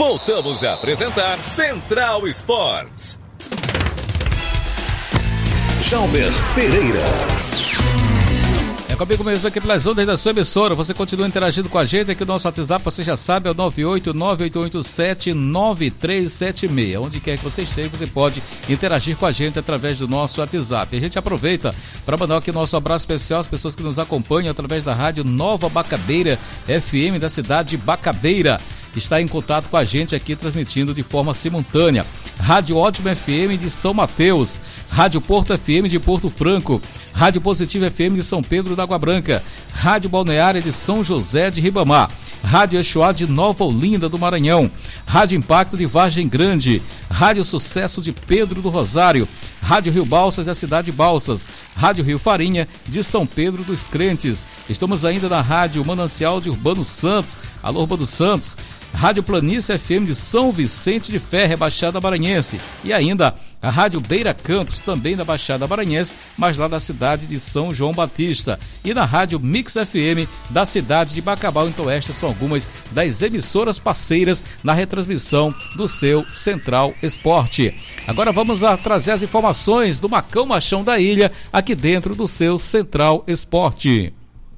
Voltamos a apresentar Central Esportes. Jalber Pereira. É comigo mesmo aqui pelas ondas da sua emissora. Você continua interagindo com a gente aqui no nosso WhatsApp, você já sabe, é o 989887376. Onde quer que você esteja, você pode interagir com a gente através do nosso WhatsApp. A gente aproveita para mandar aqui nosso abraço especial às pessoas que nos acompanham através da rádio Nova Bacabeira FM da cidade de Bacabeira. Está em contato com a gente aqui, transmitindo de forma simultânea. Rádio Ótimo FM de São Mateus, Rádio Porto FM de Porto Franco, Rádio Positivo FM de São Pedro da Água Branca, Rádio Balneária de São José de Ribamar, Rádio Exuá de Nova Olinda do Maranhão, Rádio Impacto de Vargem Grande, Rádio Sucesso de Pedro do Rosário, Rádio Rio Balsas da cidade de Balsas, Rádio Rio Farinha de São Pedro dos Crentes. Estamos ainda na Rádio Manancial de Urbano Santos, alô Urbano Santos, Rádio Planície FM de São Vicente de Ferre, Baixada Maranhense, e ainda a Rádio Beira Campos, também da Baixada Maranhense, mas lá da cidade de São João Batista, e na Rádio Mix FM da cidade de Bacabal. Então estas são algumas das emissoras parceiras na retransmissão do seu Central Esporte. Agora vamos a trazer as informações do Macão Machão da Ilha, aqui dentro do seu Central Esporte.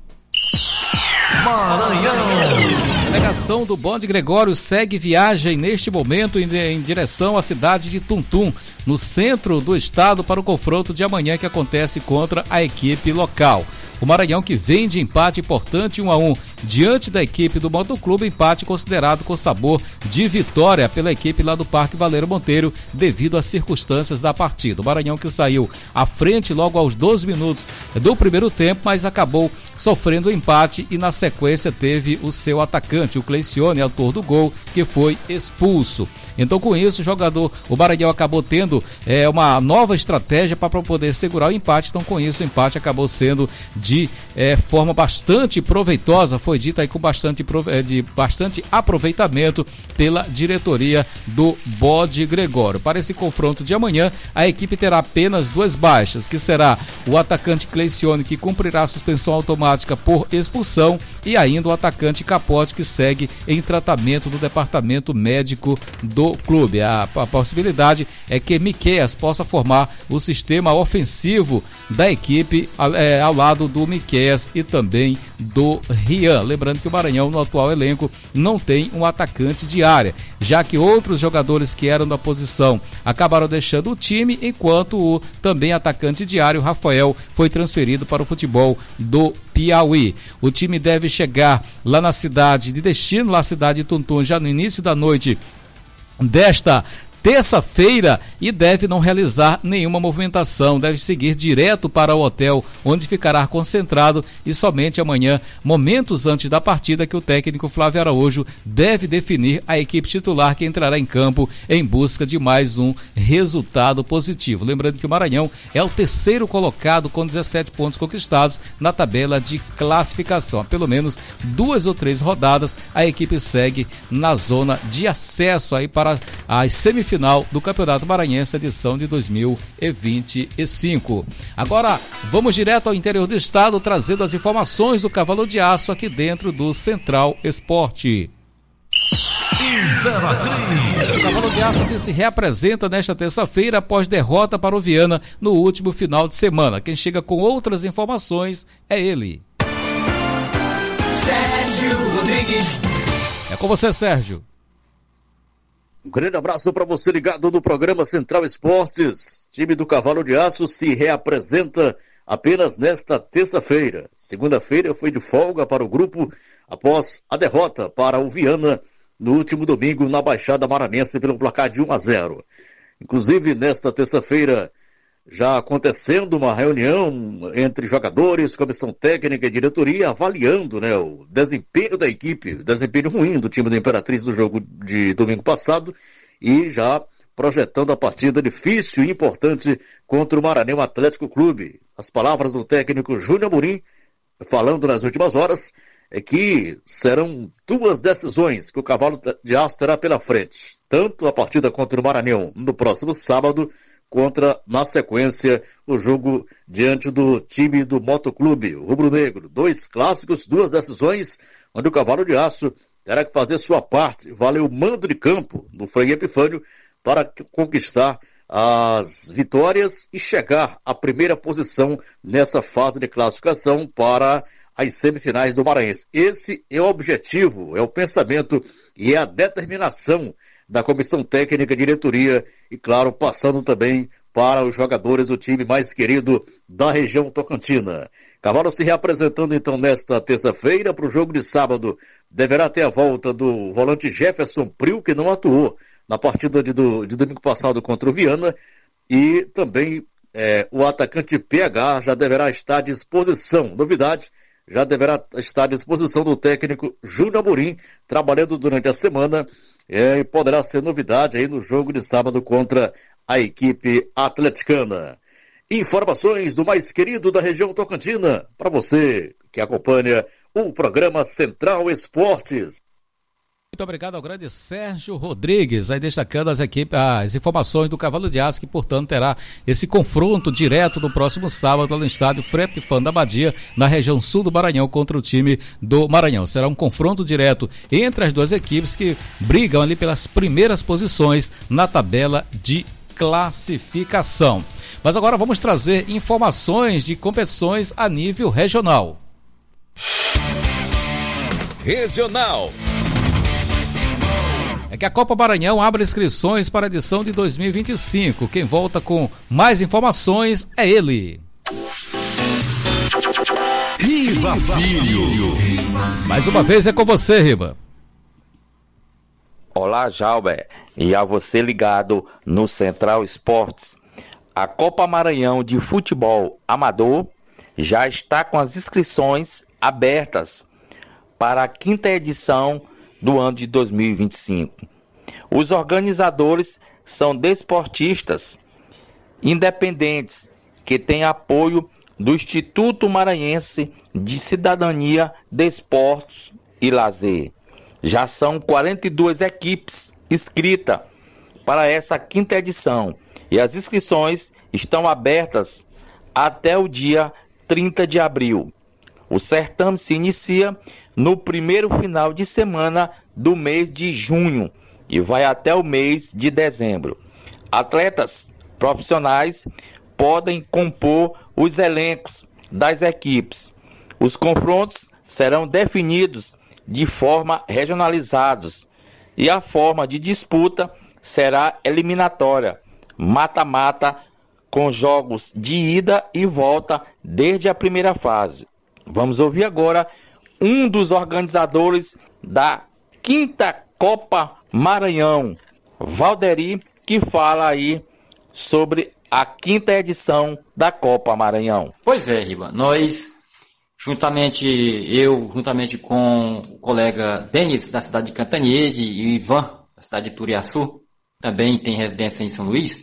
Maranhão. A delegação do Bonde Gregório segue viagem neste momento em direção à cidade de Tuntum, no centro do estado, para o confronto de amanhã que acontece contra a equipe local. O Maranhão, que vem de empate importante 1-1 diante da equipe do Motoclube, empate considerado com sabor de vitória pela equipe lá do Parque Valério Monteiro, devido às circunstâncias da partida. O Maranhão que saiu à frente logo aos 12 minutos do primeiro tempo, mas acabou sofrendo o empate e na sequência teve o seu atacante, o Cleicione, autor do gol, que foi expulso. Então com isso o Maranhão acabou tendo uma nova estratégia para poder segurar o empate. Então com isso o empate acabou sendo de forma bastante proveitosa, foi dito aí com bastante aproveitamento pela diretoria do Bode Gregório. Para esse confronto de amanhã, a equipe terá apenas duas baixas, que será o atacante Cleicione, que cumprirá a suspensão automática por expulsão, e ainda o atacante Capote, que segue em tratamento no departamento médico do clube. A possibilidade é que Miqueias possa formar o sistema ofensivo da equipe ao lado do Miqueias e também do Rian. Lembrando que o Maranhão, no atual elenco, não tem um atacante de área, já que outros jogadores que eram da posição acabaram deixando o time, enquanto o também atacante de área, o Rafael, foi transferido para o futebol do Piauí. O time deve chegar lá na cidade de destino, lá na cidade de Tuntum, já no início da noite desta terça-feira, e deve não realizar nenhuma movimentação, deve seguir direto para o hotel, onde ficará concentrado, e somente amanhã, momentos antes da partida, que o técnico Flávio Araújo deve definir a equipe titular que entrará em campo em busca de mais um resultado positivo. Lembrando que o Maranhão é o terceiro colocado com 17 pontos conquistados na tabela de classificação. Há pelo menos 2 ou 3 rodadas a equipe segue na zona de acesso aí para as semifinais do Campeonato Maranhense, edição de 2025. Agora, vamos direto ao interior do estado, trazendo as informações do Cavalo de Aço aqui dentro do Central Esporte. O Cavalo de Aço que se reapresenta nesta terça-feira após derrota para o Viana no último final de semana. Quem chega com outras informações é ele. Sérgio Rodrigues. É com você, Sérgio. Um grande abraço para você ligado no programa Central Esportes. Time do Cavalo de Aço se reapresenta apenas nesta terça-feira. Segunda-feira foi de folga para o grupo após a derrota para o Viana no último domingo na Baixada Maranhense pelo placar de 1-0. Inclusive, nesta terça-feira, já acontecendo uma reunião entre jogadores, comissão técnica e diretoria, avaliando, o desempenho da equipe, o desempenho ruim do time da Imperatriz no jogo de domingo passado, e já projetando a partida difícil e importante contra o Maranhão Atlético Clube. As palavras do técnico Júnior Amorim, falando nas últimas horas, é que serão 2 decisões que o Cavalo de Aço terá pela frente. Tanto a partida contra o Maranhão no próximo sábado, contra, na sequência, o jogo diante do time do Motoclube, o Rubro Negro. 2 clássicos, 2 decisões, onde o Cavalo de Aço terá que fazer sua parte, valer o mando de campo do Frei Epifânio para conquistar as vitórias e chegar à primeira posição nessa fase de classificação para as semifinais do Maranhense. Esse é o objetivo, é o pensamento e é a determinação da comissão técnica, diretoria e, claro, passando também para os jogadores do time mais querido da região tocantina. Cavalo se reapresentando então nesta terça-feira. Para o jogo de sábado deverá ter a volta do volante Jefferson Priu, que não atuou na partida de domingo passado contra o Viana, e também o atacante PH já deverá estar à disposição. Novidade, já deverá estar à disposição do técnico Júnior Amorim, trabalhando durante a semana, e poderá ser novidade aí no jogo de sábado contra a equipe atleticana. Informações do mais querido da região tocantina, para você que acompanha o programa Central Esportes. Muito obrigado ao grande Sérgio Rodrigues, aí destacando as informações do Cavalo de Aço, que portanto terá esse confronto direto no próximo sábado no estádio Frei Epifânio da Abadia, na região sul do Maranhão, contra o time do Maranhão. Será um confronto direto entre as duas equipes que brigam ali pelas primeiras posições na tabela de classificação. Mas agora vamos trazer informações de competições a nível regional. Regional. É que a Copa Maranhão abre inscrições para a edição de 2025. Quem volta com mais informações é ele. Riba Filho. Mais uma vez é com você, Riba. Olá, Jalber, e a você ligado no Central Esportes. A Copa Maranhão de Futebol Amador já está com as inscrições abertas para a 5ª edição do ano de 2025. Os organizadores são desportistas independentes que têm apoio do Instituto Maranhense de Cidadania, Desportos e Lazer. Já são 42 equipes inscritas para essa 5ª edição e as inscrições estão abertas até o dia 30 de abril. O certame se inicia no primeiro final de semana do mês de junho e vai até o mês de dezembro. Atletas profissionais podem compor os elencos das equipes. Os confrontos serão definidos de forma regionalizados e a forma de disputa será eliminatória, mata-mata, com jogos de ida e volta desde a primeira fase. Vamos ouvir agora um dos organizadores da 5ª Copa Maranhão, Valderi, que fala aí sobre a 5ª edição da Copa Maranhão. Pois é, Riba, nós, juntamente com o colega Denis, da cidade de Cantanhede, e o Ivan, da cidade de Turiaçu, também tem residência em São Luís,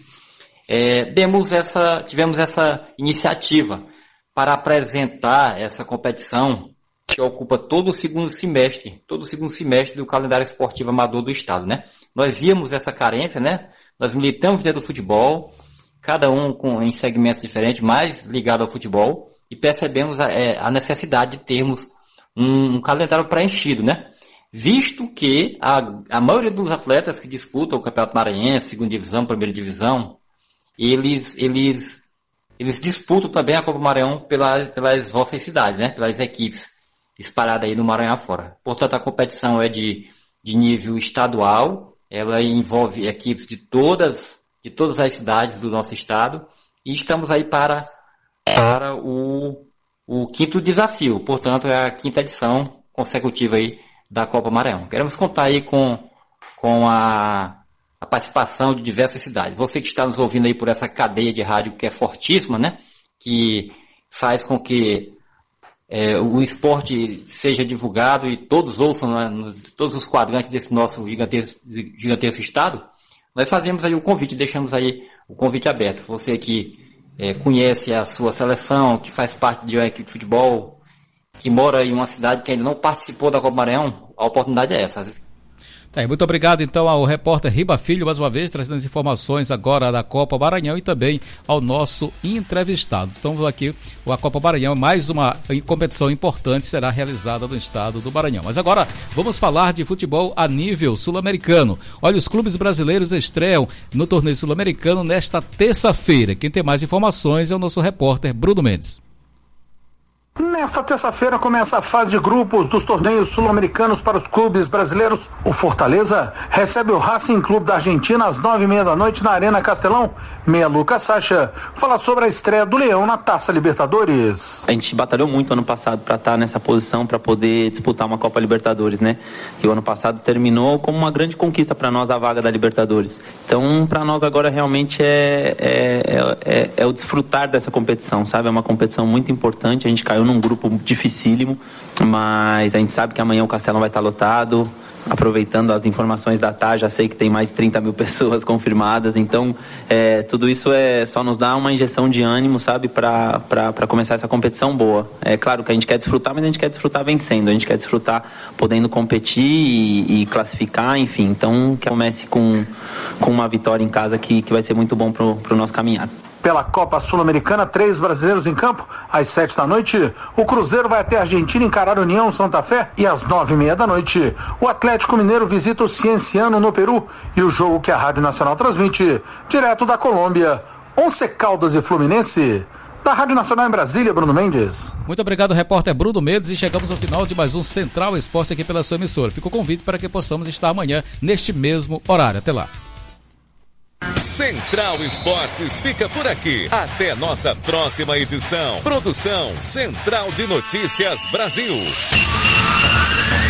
tivemos essa iniciativa para apresentar essa competição que ocupa todo o segundo semestre do calendário esportivo amador do estado, né? Nós víamos essa carência, né? Nós militamos dentro do futebol, cada um em segmentos diferentes, mais ligado ao futebol, e percebemos a necessidade de termos um calendário preenchido, né? Visto que a maioria dos atletas que disputam o Campeonato Maranhense, segunda divisão, primeira divisão, eles disputam também a Copa Maranhão pelas vossas cidades, né? Pelas equipes espalhadas aí no Maranhão afora. Portanto, a competição é de nível estadual, ela envolve equipes de todas as cidades do nosso estado, e estamos aí para o 5º desafio, portanto, é a 5ª edição consecutiva aí da Copa Maranhão. Queremos contar aí com a participação de diversas cidades. Você que está nos ouvindo aí por essa cadeia de rádio que é fortíssima, né? Que faz com que o esporte seja divulgado e todos ouçam, né, todos os quadrantes desse nosso gigantesco estado. Nós fazemos aí o convite, deixamos aí o convite aberto. Você que conhece a sua seleção, que faz parte de uma equipe de futebol, que mora em uma cidade que ainda não participou da Copa Maranhão, a oportunidade é essa. Tá aí, muito obrigado então ao repórter Riba Filho, mais uma vez, trazendo as informações agora da Copa Maranhão e também ao nosso entrevistado. Então aqui, a Copa Maranhão, mais uma competição importante, será realizada no estado do Maranhão. Mas agora vamos falar de futebol a nível sul-americano. Olha, os clubes brasileiros estreiam no torneio sul-americano nesta terça-feira. Quem tem mais informações é o nosso repórter Bruno Mendes. Nesta terça-feira começa a fase de grupos dos torneios sul-americanos para os clubes brasileiros. O Fortaleza recebe o Racing Clube da Argentina às 9h30 da noite na Arena Castelão. Meia Lucas Sacha fala sobre a estreia do Leão na Taça Libertadores. A gente batalhou muito ano passado para estar nessa posição, para poder disputar uma Copa Libertadores, né? E o ano passado terminou como uma grande conquista para nós a vaga da Libertadores. Então, para nós agora realmente é o desfrutar dessa competição, sabe? É uma competição muito importante. A gente caiu num grupo dificílimo, mas a gente sabe que amanhã o Castelão vai estar lotado. Aproveitando as informações da TAR, já sei que tem mais de 30 mil pessoas confirmadas, então tudo isso só nos dá uma injeção de ânimo, sabe, para começar essa competição boa. É claro que a gente quer desfrutar, mas a gente quer desfrutar vencendo, a gente quer desfrutar podendo competir e classificar, enfim, então que comece com uma vitória em casa que vai ser muito bom pro nosso caminhar. Pela Copa Sul-Americana, 3 brasileiros em campo. Às 7 da noite, o Cruzeiro vai até a Argentina encarar a União Santa Fé. E às 9h30 da noite, o Atlético Mineiro visita o Cienciano no Peru. E o jogo que a Rádio Nacional transmite, direto da Colômbia, Once Caldas e Fluminense. Da Rádio Nacional em Brasília, Bruno Mendes. Muito obrigado, repórter Bruno Mendes, e chegamos ao final de mais um Central Esporte aqui pela sua emissora. Fica o convite para que possamos estar amanhã neste mesmo horário. Até lá. Central Esportes fica por aqui. Até nossa próxima edição. Produção Central de Notícias Brasil.